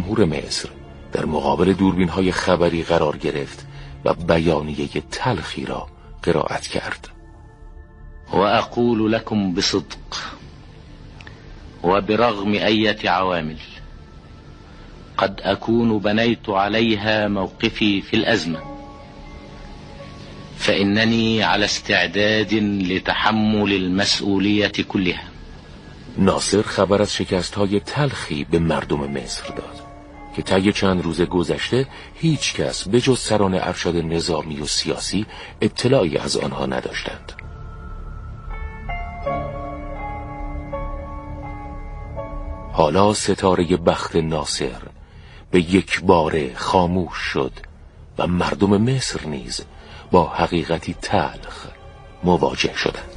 جمهور مصر در مقابل دوربین‌های خبری قرار گرفت و بیانیه تلخی را قرائت کرد. وأقول لكم بصدق وبرغم أية عوامل قد أكون بنيت عليها موقفي في الأزمة، فإنني على استعداد لتحمل المسؤولية كلها. ناصر خبر از شکست‌های تلخی به مردم مصر داد که طی چند روز گذشته هیچ کس به جز سران ارشد نظامی و سیاسی اطلاعی از آنها نداشتند. حالا ستاره بخت ناصر به یک باره خاموش شد و مردم مصر نیز با حقیقتی تلخ مواجه شدند.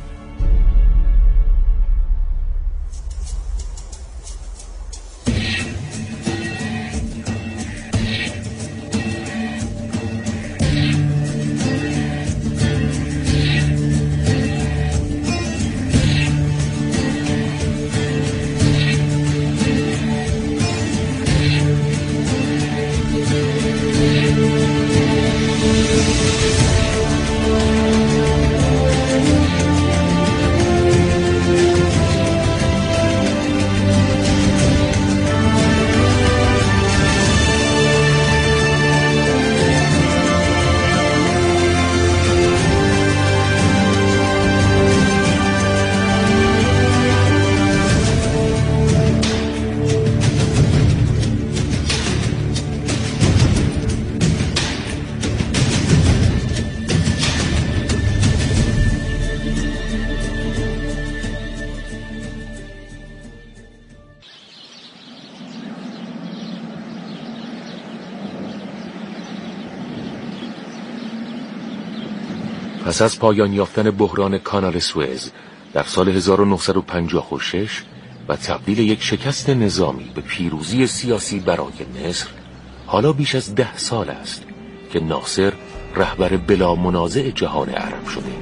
پس از پایان یافتن بحران کانال سوئز در سال 1956 و تبدیل یک شکست نظامی به پیروزی سیاسی برای مصر، حالا بیش از 10 سال است که ناصر رهبر بلا منازع جهان عرب شده.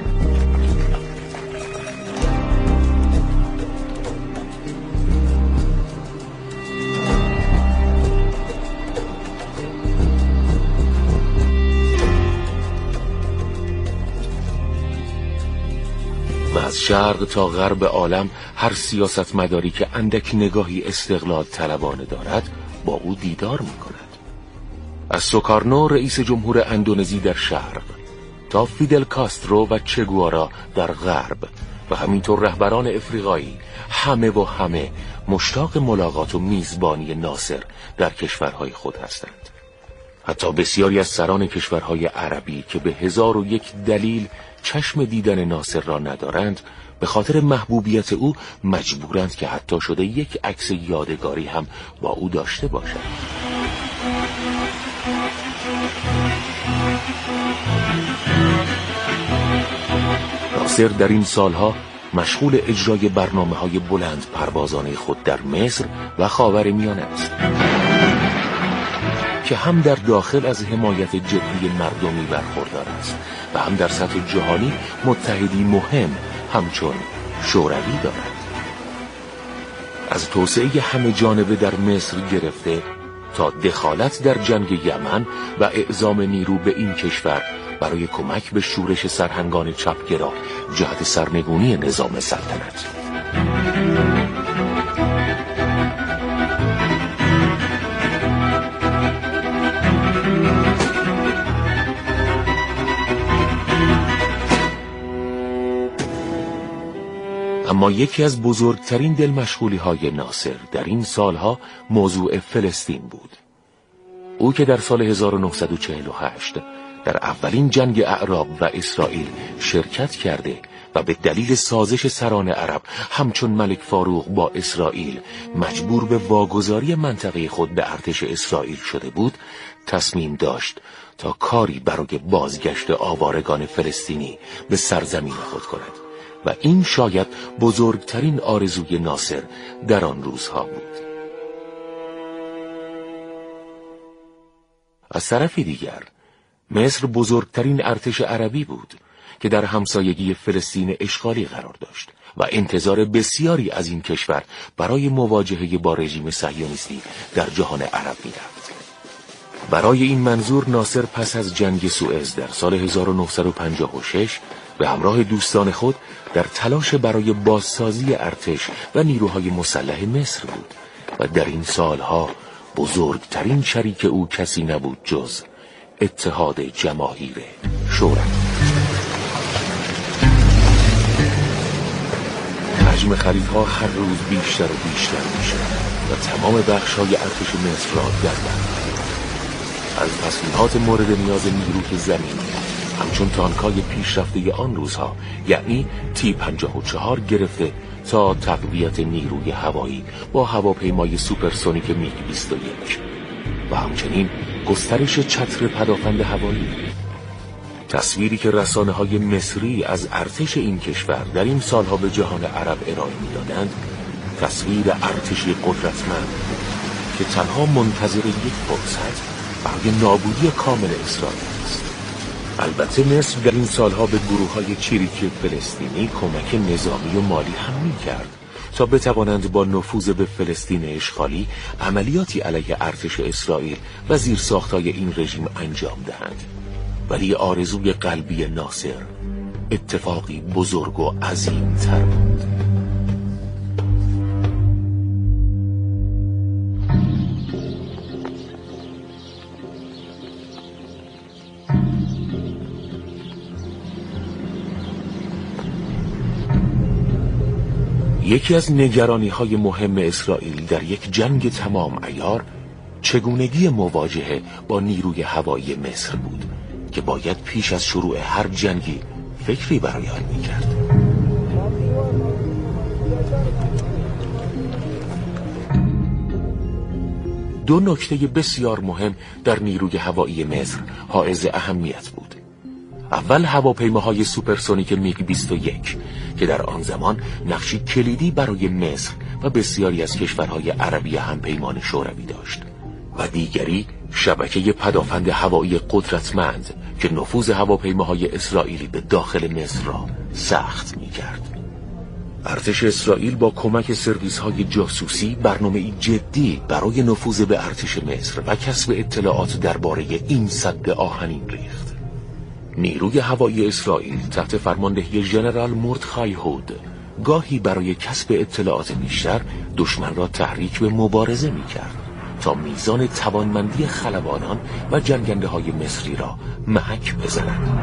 از شرق تا غرب عالم هر سیاستمداری که اندک نگاهی استقلال طلبانه دارد با او دیدار می‌کند. از سوکارنو رئیس جمهور اندونزی در شرق تا فیدل کاسترو و چگوارا در غرب و همینطور رهبران افریقایی، همه مشتاق ملاقات و میزبانی ناصر در کشورهای خود هستند. حتی بسیاری از سران کشورهای عربی که به 1001 دلیل چشم دیدن ناصر را ندارند، به خاطر محبوبیت او مجبورند که حتی شده یک عکس یادگاری هم با او داشته باشند. ناصر در این سالها مشغول اجرای برنامه‌های بلند پروازانه خود در مصر و خاورمیانه است که هم در داخل از حمایت جدی مردمی برخوردار است و هم در سطح جهانی متحدی مهم همچون شوروی دارد. از توسعه همه جانبه در مصر گرفته تا دخالت در جنگ یمن و اعزام نیرو به این کشور برای کمک به شورش سرهنگان چپگرا جهت سرنگونی نظام سلطنت. اما یکی از بزرگترین دلمشغولی‌های ناصر در این سالها موضوع فلسطین بود. او که در سال 1948 در اولین جنگ اعراب و اسرائیل شرکت کرده و به دلیل سازش سران عرب همچون ملک فاروق با اسرائیل مجبور به واگذاری منطقه خود به ارتش اسرائیل شده بود، تصمیم داشت تا کاری برای بازگشت آوارگان فلسطینی به سرزمین خود کند و این شاید بزرگترین آرزوی ناصر در آن روزها بود. از طرف دیگر مصر بزرگترین ارتش عربی بود که در همسایگی فلسطین اشغالی قرار داشت و انتظار بسیاری از این کشور برای مواجهه با رژیم صهیونیستی در جهان عرب می‌رفت. برای این منظور ناصر پس از جنگ سوئز در سال 1956 به همراه دوستان خود در تلاش برای بازسازی ارتش و نیروهای مسلح مصر بود و در این سالها بزرگترین شریک او کسی نبود جز اتحاد جماهیر شوروی. حجم خریدها هر روز بیشتر و بیشتر میشد و تمام بخش‌های ارتش مصر را در بر گرفت. از تسلیحات مورد نیاز نیروی زمینی همچون تانک‌های پیشرفته آن روزها یعنی تی 54 گرفته تا تقویت نیروی هوایی با هواپیمای سوپرسونیک میگ 21 و همچنین گسترش چتر پدافند هوایی. تصویری که رسانه‌های مصری از ارتش این کشور در این سالها به جهان عرب ارائه می‌دادند تصویر ارتشی قدرتمند که تنها منتظر یک فرصت برای نابودی کامل اسرائیل است. البته مصر در این سالها به گروه‌های چریکی فلسطینی کمک نظامی و مالی هم می‌کرد تا بتوانند با نفوذ به فلسطین اشغالی عملیاتی علیه ارتش اسرائیل و زیرساخت‌های این رژیم انجام دهند. ولی آرزوی قلبی ناصر اتفاقی بزرگ و عظیم تر بود. یکی از نگرانی‌های مهم اسرائیل در یک جنگ تمام عیار چگونگی مواجهه با نیروی هوایی مصر بود که باید پیش از شروع هر جنگی فکری برای آن می‌کرد. دو نکته بسیار مهم در نیروی هوایی مصر حائز اهمیت بود. اول هواپیماهای سوپرسونیک میگ 21 که در آن زمان نقشی کلیدی برای مصر و بسیاری از کشورهای عربی همپیمان شوروی داشت و دیگری شبکه پدافند هوایی قدرتمند که نفوذ هواپیماهای اسرائیلی به داخل مصر را سخت می‌کرد. ارتش اسرائیل با کمک سرویس‌های جاسوسی برنامه‌ای جدی برای نفوذ به ارتش مصر و کسب اطلاعات درباره این سد آهنین ریخت. نیروی هوایی اسرائیل تحت فرماندهی ژنرال مردخای هود گاهی برای کسب اطلاعات بیشتر دشمن را تحریک به مبارزه می‌کرد تا میزان توانمندی خلبانان و جنگنده‌های مصری را محک بزنند.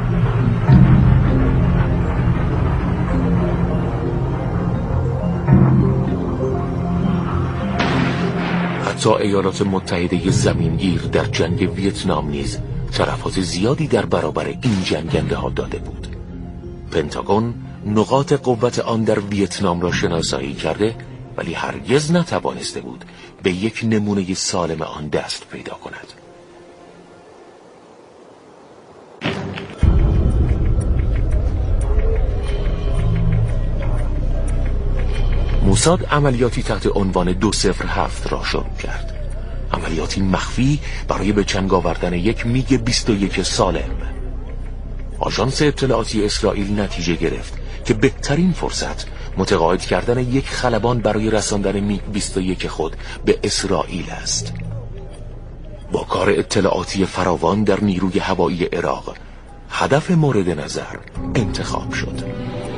حتی ایالات متحده زمینگیر در جنگ ویتنام نیز طرفات زیادی در برابر این جنگنده ها داده بود. پنتاگون نقاط قوت آن در ویتنام را شناسایی کرده ولی هرگز نتوانسته بود به یک نمونه سالم آن دست پیدا کند. موساد عملیاتی تحت عنوان 207 را شروع کرد. عملیاتی مخفی برای به چنگ آوردن یک میگ 21 سالم. آژانس اطلاعاتی اسرائیل نتیجه گرفت که بهترین فرصت متقاعد کردن یک خلبان برای رساندن میگ 21 خود به اسرائیل است. با کار اطلاعاتی فراوان در نیروی هوایی عراق هدف مورد نظر انتخاب شد.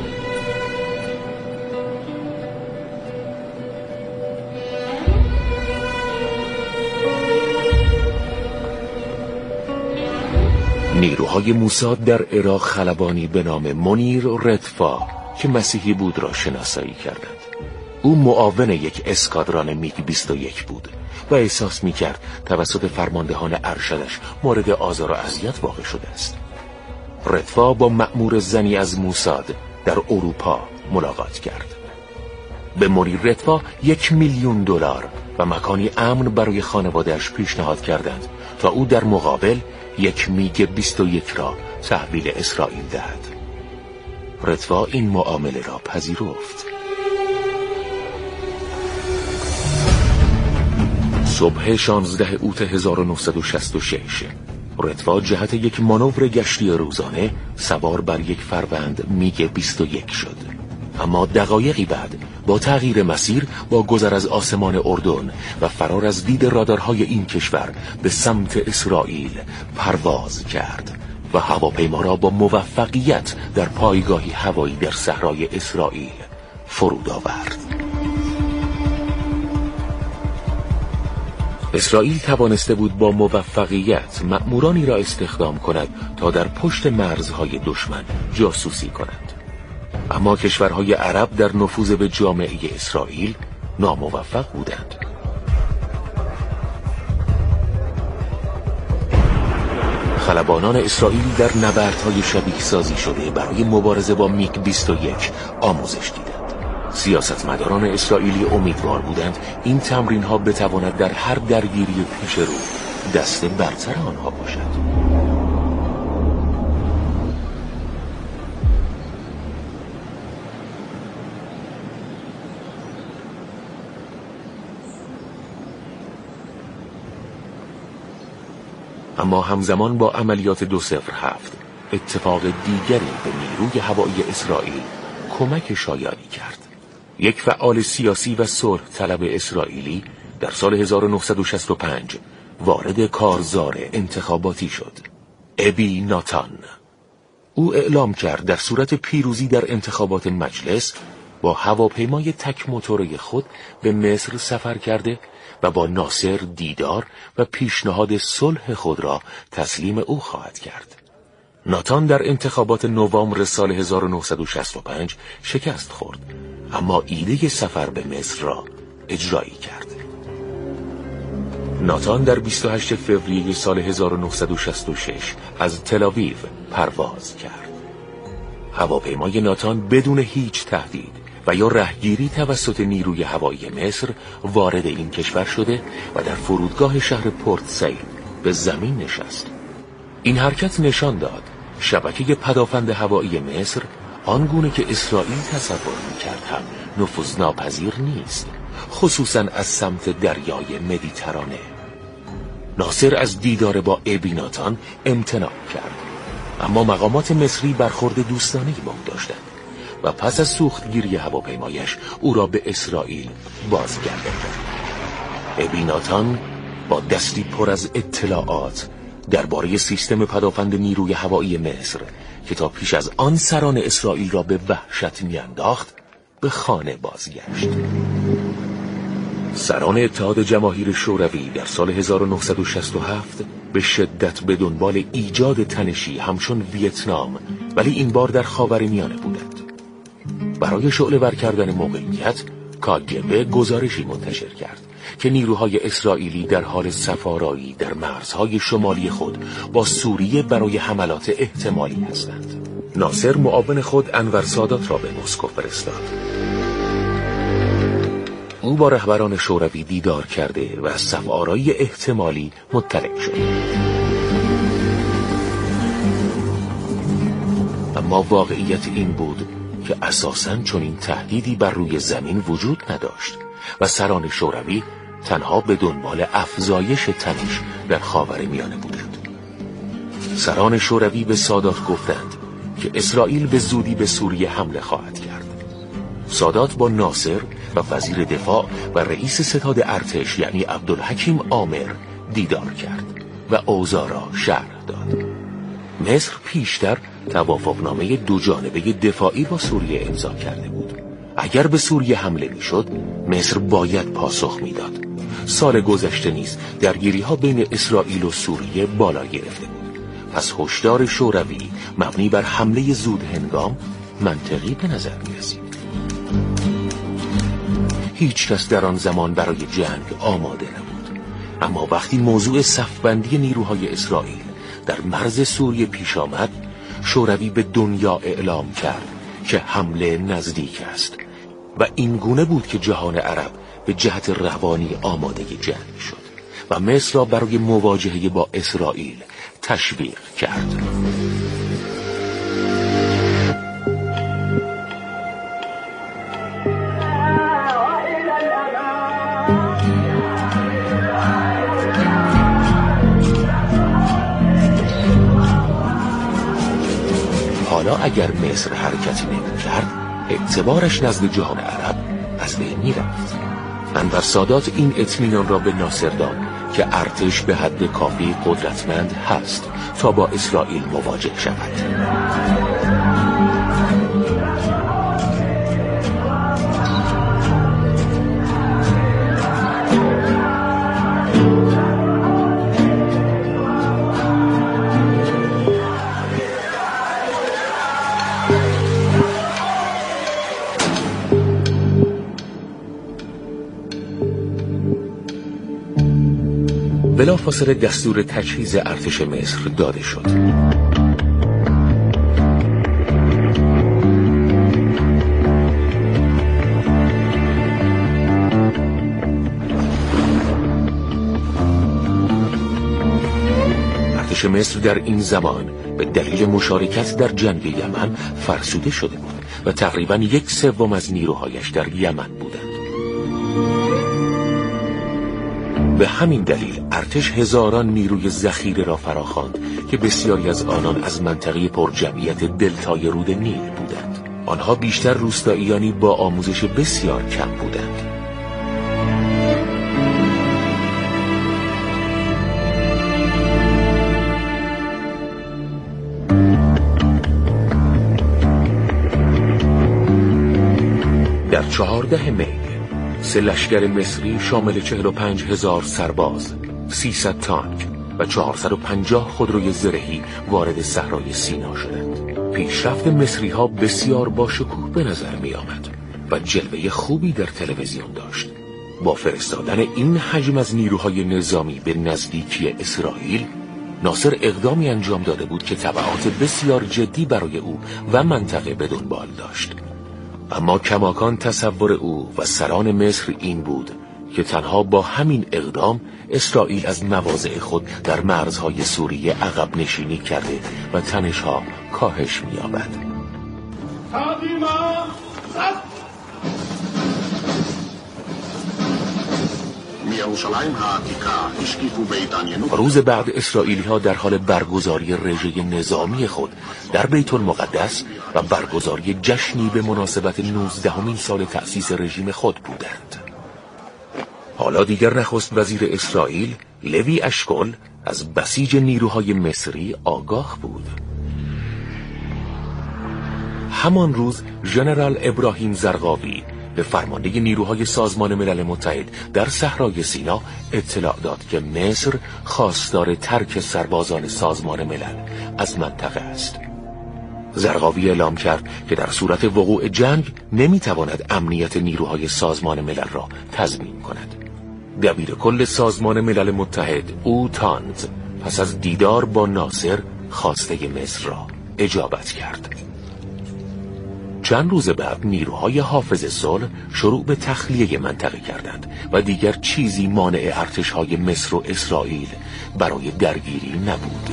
نیروهای موساد در عراق خلبانی به نام منیر رتفا که مسیحی بود را شناسایی کردند. او معاون یک اسکادران میگ 21 بود و احساس می‌کرد توسط فرماندهان ارشدش مورد آزار و اذیت واقع شده است. رتفا با مأمور زنی از موساد در اروپا ملاقات کرد. به منیر رتفا $1,000,000 و مکانی امن برای خانواده‌اش پیشنهاد کردند تا او در مقابل یک میگ 21 را تحویل اسرائیل دهد. رتفا این معامله را پذیرفت. صبح 16 اوت 1966 رتفا جهت یک مانور گشتی روزانه سوار بر یک فروند میگ 21 شد. اما دقایقی بعد با تغییر مسیر، با گذر از آسمان اردن و فرار از دید رادارهای این کشور به سمت اسرائیل پرواز کرد و هواپیما را با موفقیت در پایگاهی هوایی در صحرای اسرائیل فرود آورد. اسرائیل توانسته بود با موفقیت مأمورانی را استخدام کند تا در پشت مرزهای دشمن جاسوسی کنند. اما کشورهای عرب در نفوذ به جامعه اسرائیل ناموفق بودند. خلبانان اسرائیل در نبردهای شبیه سازی شده برای مبارزه با میگ 21 آموزش دیدند. سیاستمداران اسرائیلی امیدوار بودند این تمرین ها بتواند در هر درگیری پیش رو دست برتر آنها باشد. اما همزمان با عملیات 207 اتفاق دیگری به نیروی هوایی اسرائیل کمک شایانی کرد. یک فعال سیاسی و صلح طلب اسرائیلی در سال 1965 وارد کارزار انتخاباتی شد. ابی ناتان. او اعلام کرد در صورت پیروزی در انتخابات مجلس با هواپیمای تک موتوره خود به مصر سفر کرده و با ناصر دیدار و پیشنهاد صلح خود را تسلیم او خواهد کرد. ناتان در انتخابات نوامبر سال 1965 شکست خورد، اما ایده سفر به مصر را اجرایی کرد. ناتان در 28 فوریه سال 1966 از تل‌آویو پرواز کرد. هواپیمای ناتان بدون هیچ تهدید و یا رهگیری توسط نیروی هوایی مصر وارد این کشور شده و در فرودگاه شهر پورت سید به زمین نشست. این حرکت نشان داد شبکه پدافند هوایی مصر آنگونه که اسرائیل تصور می‌کرد هم نفوذناپذیر نیست، خصوصاً از سمت دریای مدیترانه. ناصر از دیدار با ابی ناتان امتناع کرد، اما مقامات مصری برخورد دوستانه‌ای با او داشتند و پس از سوختگیری هواپیمایش او را به اسرائیل بازگرداند. ابی ناتان با دستی پر از اطلاعات درباره سیستم پدافند نیروی هوایی مصر که تا پیش از آن سران اسرائیل را به وحشت میانداخت به خانه بازگشت. سران اتحاد جماهیر شوروی در سال 1967 به شدت به دنبال ایجاد تنشی همچون ویتنام، ولی این بار در خاورمیانه بودند. برای شعله‌ور کردن موقعیت، کاگبه گزارشی منتشر کرد که نیروهای اسرائیلی در حال صفارایی در مرزهای شمالی خود با سوریه برای حملات احتمالی هستند. ناصر معاون خود انور سادات را به مسکو فرستاد. او با رهبران شوروی دیدار کرده و از صفارایی احتمالی مطلع شد. اما واقعیت این بود که اساساً چنین تهدیدی بر روی زمین وجود نداشت و سران شوروی تنها به دنبال افزایش تنش در خاورمیانه بودند. سران شوروی به سادات گفتند که اسرائیل به زودی به سوریه حمله خواهد کرد. سادات با ناصر و وزیر دفاع و رئیس ستاد ارتش یعنی عبدالحکیم آمر دیدار کرد و اوضاع را شرح داد. مصر پیشتر توافقنامه دو جانبه دفاعی با سوریه امضا کرده بود. اگر به سوریه حمله میشد، مصر باید پاسخ میداد. سال گذشته نیز درگیری‌ها بین اسرائیل و سوریه بالا گرفته بود. پس هشدار شوروی مبنی بر حمله زود هنگام منطقی به نظر می‌رسید. هیچ کس در آن زمان برای جنگ آماده نبود. اما وقتی موضوع صفبندی نیروهای اسرائیل در مرز سوریه پیش آمد، شوروی به دنیا اعلام کرد که حمله نزدیک است و این گونه بود که جهان عرب به جهت روانی آماده جنگ شد و مصر را برای مواجهه با اسرائیل تشویق کرد. حالا اگر مصر حرکتی نمی‌کرد، اعتبارش نزد جهان عرب از بین می‌رفت. انور سادات این اطمینان را به ناصر داد که ارتش به حد کافی قدرتمند هست تا با اسرائیل مواجه شود. بلافاصله دستور تجهیز ارتش مصر داده شد. ارتش مصر در این زمان به دلیل مشارکت در جنگ یمن فرسوده شده بود و تقریباً 1/3 از نیروهایش در یمن بودند. به همین دلیل ارتش هزاران نیروی ذخیره را فراخواند که بسیاری از آنان از منطقه پرجمعیت دلتای رود نیل بودند. آنها بیشتر روستاییانی با آموزش بسیار کم بودند. در 14 می 3 لشکر مصری شامل 45,000 سرباز، 300 تانک و 450 خودروی زرهی وارد صحرای سینا شدند. پیشرفت مصری ها بسیار با شکوه به نظر می آمد و جلوه خوبی در تلویزیون داشت. با فرستادن این حجم از نیروهای نظامی به نزدیکی اسرائیل، ناصر اقدامی انجام داده بود که تبعات بسیار جدی برای او و منطقه به دنبال داشت. اما کماکان تصور او و سران مصر این بود که تنها با همین اقدام اسرائیل از مواضع خود در مرزهای سوریه عقب نشینی کرده و تنش‌ها کاهش می‌یابد. روز بعد اسرائیلی‌ها در حال برگزاری رژه نظامی خود در بیت المقدس و برگزاری جشنی به مناسبت 19مین سال تأسیس رژیم خود بودند. حالا دیگر نخست وزیر اسرائیل لوی اشکول از بسیج نیروهای مصری آگاه بود. همان روز ژنرال ابراهیم زرقاوی به فرمانده نیروهای سازمان ملل متحد در صحرای سینا اطلاع داد که مصر خواستار ترک سربازان سازمان ملل از منطقه است. زرقاوی اعلام کرد که در صورت وقوع جنگ نمیتواند امنیت نیروهای سازمان ملل را تضمین کند. دبیر کل سازمان ملل متحد او تانز پس از دیدار با ناصر خواسته مصر را اجابت کرد. چند روز بعد نیروهای حافظ صلح شروع به تخلیه منطقه کردند و دیگر چیزی مانع ارتش‌های مصر و اسرائیل برای درگیری نبود.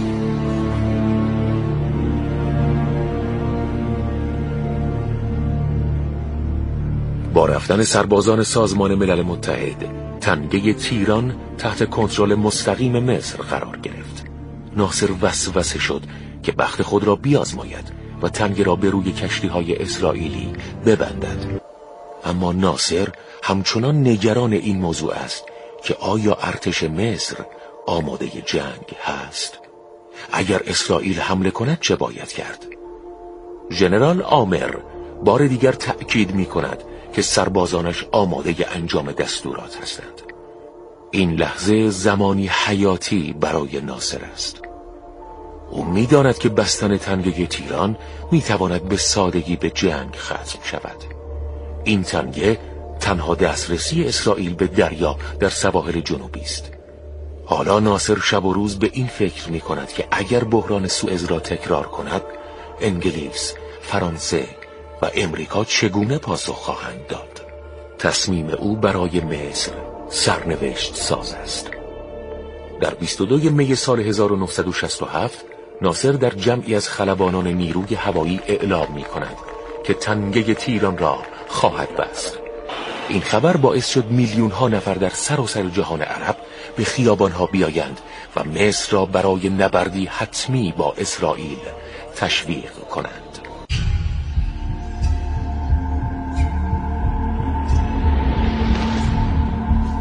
با رفتن سربازان سازمان ملل متحد، تنگه تیران تحت کنترل مستقیم مصر قرار گرفت. ناصر وسوسه شد که بخت خود را بیازماید و تنگه را به روی کشتی‌های اسرائیلی ببندد. اما ناصر همچنان نگران این موضوع است که آیا ارتش مصر آماده جنگ هست؟ اگر اسرائیل حمله کند چه باید کرد؟ ژنرال آمر بار دیگر تأکید می کند که سربازانش آماده انجام دستورات هستند. این لحظه زمانی حیاتی برای ناصر است. او می‌داند که بستن تنگه تیران می‌تواند به سادگی به جنگ ختم شود. این تنگه تنها دسترسی اسرائیل به دریا در سواحل جنوبی است. حالا ناصر شب و روز به این فکر می‌کند که اگر بحران سوئز را تکرار کند، انگلیس، فرانسه و امریکا چگونه پاسخ خواهند داد. تصمیم او برای مصر سرنوشت ساز است. در 22 می سال 1967 ناصر در جمعی از خلبانان نیروی هوایی اعلام می کند که تنگه تیران را خواهد بست. این خبر باعث شد میلیون ها نفر در سراسر جهان عرب به خیابان ها بیایند و مصر را برای نبردی حتمی با اسرائیل تشویق کنند.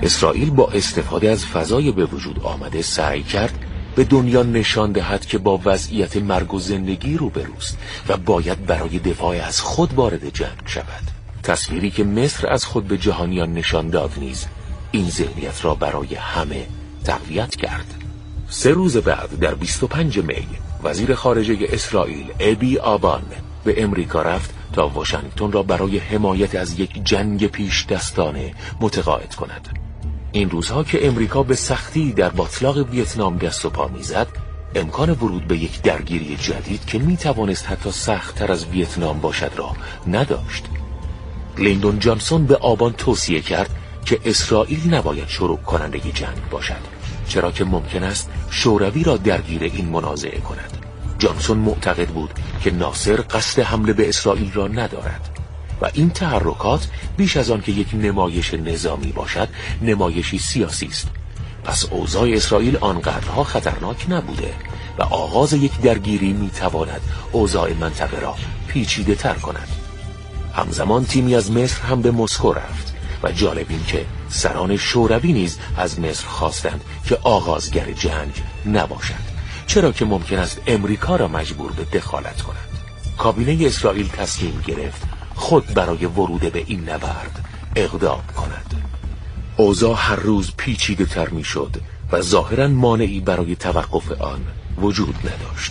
اسرائیل با استفاده از فضای به وجود آمده سعی کرد به دنیا نشان دهد که با وضعیت مرگ و زندگی روبروست و باید برای دفاع از خود وارد جنگ شود. تصویری که مصر از خود به جهانیان نشان داد نیز این ذهنیت را برای همه تقویت کرد. 3 روز بعد در 25 می وزیر خارجه اسرائیل ابی آبان به امریکا رفت تا واشنگتن را برای حمایت از یک جنگ پیش دستانه متقاعد کند. این روزها که امریکا به سختی در باتلاق ویتنام دست و پا میزد، امکان ورود به یک درگیری جدید که میتوانست حتی سخت‌تر از ویتنام باشد را نداشت. لیندون جانسون به آبان توصیه کرد که اسرائیل نباید شروع کننده جنگ باشد، چرا که ممکن است شوروی را درگیر این منازعه کند. جانسون معتقد بود که ناصر قصد حمله به اسرائیل را ندارد و این تحرکات بیش از آن که یک نمایش نظامی باشد، نمایشی سیاسی است. پس اوضاع اسرائیل آنقدرها خطرناک نبوده و آغاز یک درگیری میتواند اوضاع منطقه را پیچیده تر کند. همزمان تیمی از مصر هم به مسکو رفت و جالب این که سران شوروی نیز از مصر خواستند که آغازگر جنگ نباشد، چرا که ممکن است امریکا را مجبور به دخالت کند. کابینه اسرائیل تصمیم گرفت خود برای ورود به این نبرد اقدام کند. اوضاع هر روز پیچیده تر می شد و ظاهراً مانعی برای توقف آن وجود نداشت.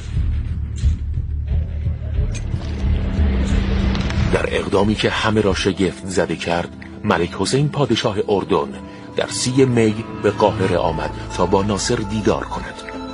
در اقدامی که همه را شگفت زده کرد، ملک حسین پادشاه اردن در 30 می به قاهره آمد تا با ناصر دیدار کند.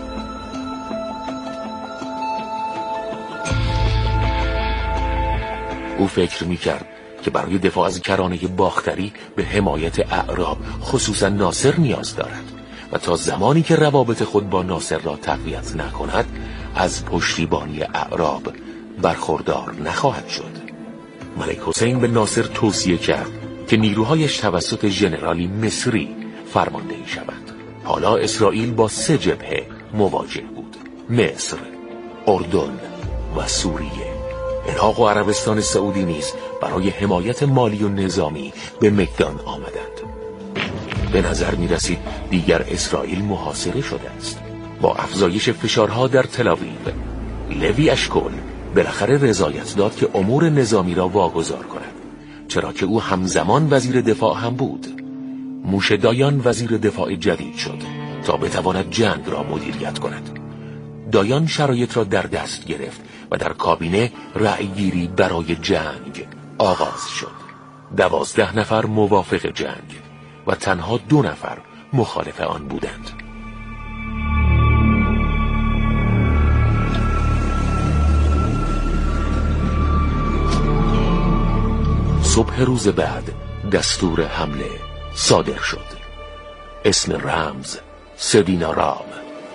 او فکر می‌کرد که برای دفاع از کرانه باختری به حمایت اعراب خصوصا ناصر نیاز دارد و تا زمانی که روابط خود با ناصر را تقویت نکند از پشتیبانی اعراب برخوردار نخواهد شد. ملک حسین به ناصر توصیه کرد که نیروهایش توسط ژنرالی مصری فرماندهی شود. حالا اسرائیل با 3 جبهه مواجه بود: مصر، اردن و سوریه. عراق و عربستان سعودی نیز برای حمایت مالی و نظامی به میدان آمدند. به نظر می رسید دیگر اسرائیل محاصره شده است. با افزایش فشارها در تل‌آویو، لوی اشکول بالاخره رضایت داد که امور نظامی را واگذار کند، چرا که او همزمان وزیر دفاع هم بود. موشه دایان وزیر دفاع جدید شد تا بتواند جنگ را مدیریت کند. دایان شرایط را در دست گرفت و در کابینه رأیگیری برای جنگ آغاز شد. 12 نفر موافق جنگ و تنها 2 نفر مخالف آن بودند. صبح روز بعد دستور حمله صادر شد. اسم رمز سدینارام.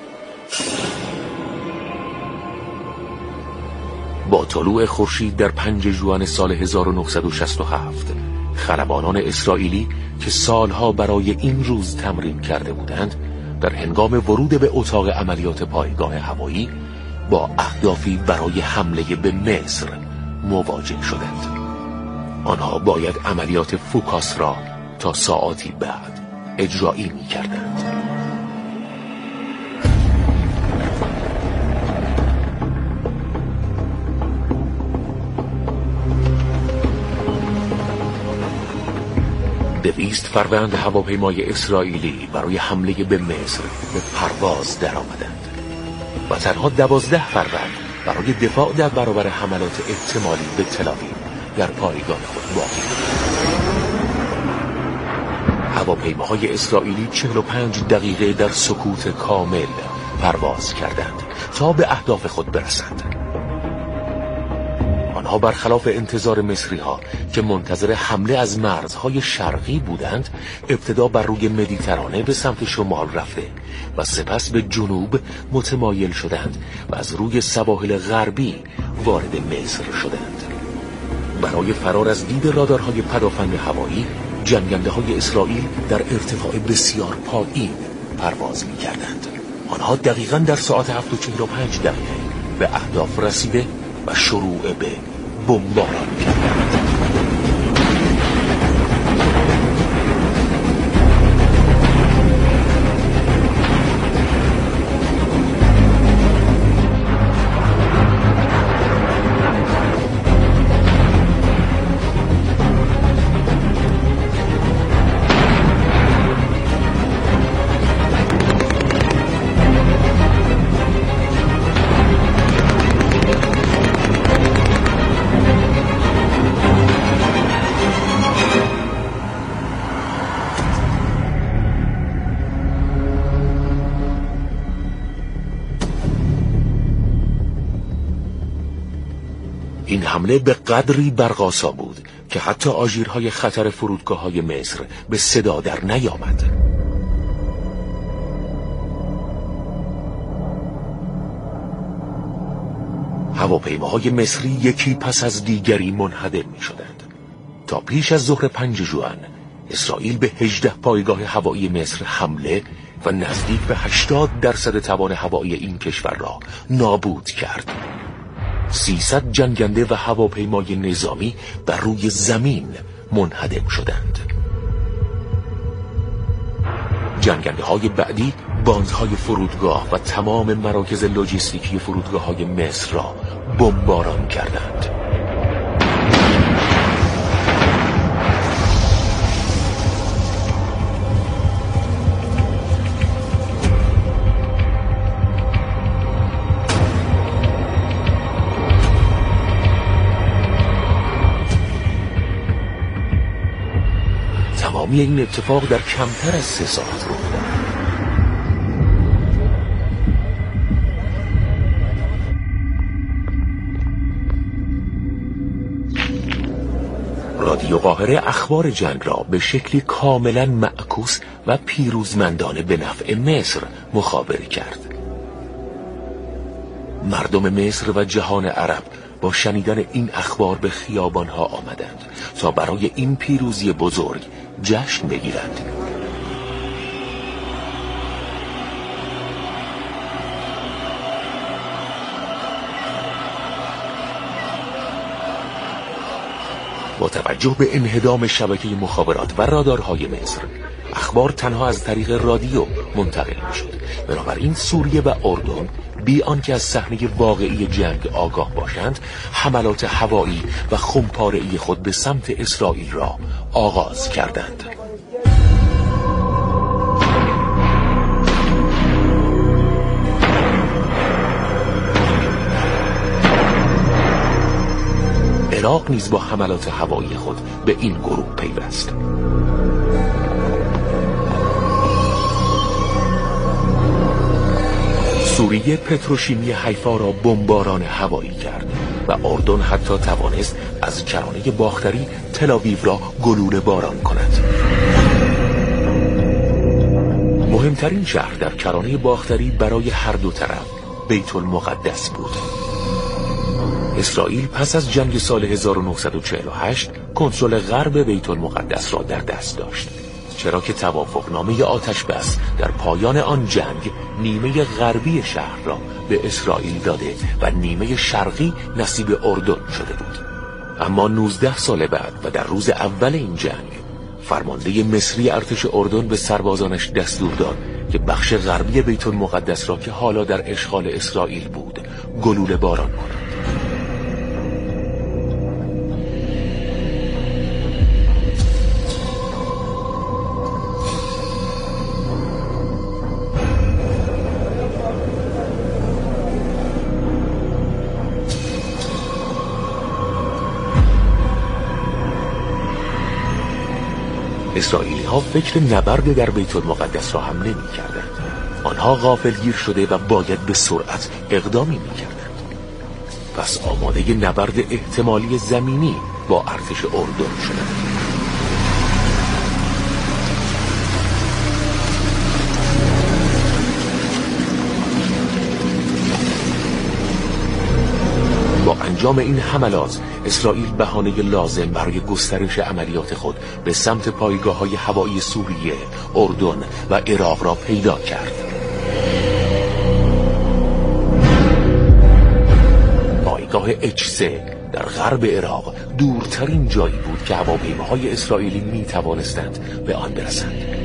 با طلوع خورشید در 5 ژوئن سال 1967 خلبانان اسرائیلی که سالها برای این روز تمرین کرده بودند در هنگام ورود به اتاق عملیات پایگاه هوایی با اهدافی برای حمله به مصر مواجه شدند. آنها باید عملیات فوکاس را تا ساعاتی بعد اجرایی می کردند. دویست فروند هواپیمای اسرائیلی برای حمله به مصر به پرواز در آمدند و تنها 12 فروند برای دفاع در برابر حملات احتمالی به تل‌آویو در پایگاه خود باقی ماندند. هواپیماهای اسرائیلی 45 دقیقه در سکوت کامل پرواز کردند تا به اهداف خود برسند. آنها برخلاف انتظار مصری‌ها که منتظر حمله از مرزهای شرقی بودند، ابتدا بر روی مدیترانه به سمت شمال رفته و سپس به جنوب متمایل شدند و از روی سواحل غربی وارد مصر شدند. برای فرار از دید رادارهای پدافند هوایی، جنگنده‌های اسرائیل در ارتفاع بسیار پایین پرواز می‌کردند. آنها دقیقاً در ساعت 7:45 به اهداف رسیده و شروع به بمباران کردند. این حمله به قدری برق‌آسا بود که حتی آژیرهای خطر فرودگاه‌های مصر به صدا در نیامد. هواپیماهای مصری یکی پس از دیگری منهدم می‌شدند. تا پیش از ظهر 5 ژوئن اسرائیل به 18 پایگاه هوایی مصر حمله و نزدیک به 80% توان هوایی این کشور را نابود کرد. 300 جنگنده و هواپیمای نظامی بر روی زمین منهدم شدند. جنگنده های بعدی باندهای فرودگاه و تمام مراکز لوجستیکی فرودگاه های مصر را بمباران کردند. تمامی این اتفاق در کمتر از 3 ساعت رخ داد. رادیو قاهره اخبار جنگ را به شکلی کاملا معکوس و پیروزمندانه به نفع مصر مخابره کرد. مردم مصر و جهان عرب با شنیدن این اخبار به خیابانها آمدند تا برای این پیروزی بزرگ جشن بگیرند. با توجه به انهدام شبکه مخابرات و رادارهای مصر، اخبار تنها از طریق رادیو منتقل می‌شد. بنابراین سوریه و اردن بی آنکه از صحنه واقعی جنگ آگاه باشند، حملات هوایی و خمپاره‌ای خود به سمت اسرائیل را آغاز کردند. عراق نیز با حملات هوایی خود به این گروه پیوست. سوریه پتروشیمی حیفا را بمباران هوایی کرد و اردن حتی توانست از کرانه باختری تل‌آویو را گلوله باران کند. مهمترین شهر در کرانه باختری برای هر دو طرف بیت المقدس بود. اسرائیل پس از جنگ سال 1948 کنترل غرب بیت المقدس را در دست داشت، چرا که توافقنامه آتش بس در پایان آن جنگ نیمه غربی شهر را به اسرائیل داده و نیمه شرقی نصیب اردن شده بود. اما 19 سال بعد و در روز اول این جنگ، فرمانده مصری ارتش اردن به سربازانش دستور داد که بخش غربی بیت المقدس را که حالا در اشغال اسرائیل بود گلوله باران کنند. اسرائیلی ها فکر نبرد در بیت المقدس را هم نمی کردند. آنها غافلگیر شده و باید به سرعت اقدامی می کردند. پس آماده نبرد احتمالی زمینی با ارتش اردن شدند. با انجام این حملات، اسرائیل بهانه لازم برای گسترش عملیات خود به سمت پایگاه‌های هوایی سوریه، اردن و عراق را پیدا کرد. پایگاه H3 در غرب عراق دورترین جایی بود که هواپیماهای اسرائیلی می توانستند به آن برسند.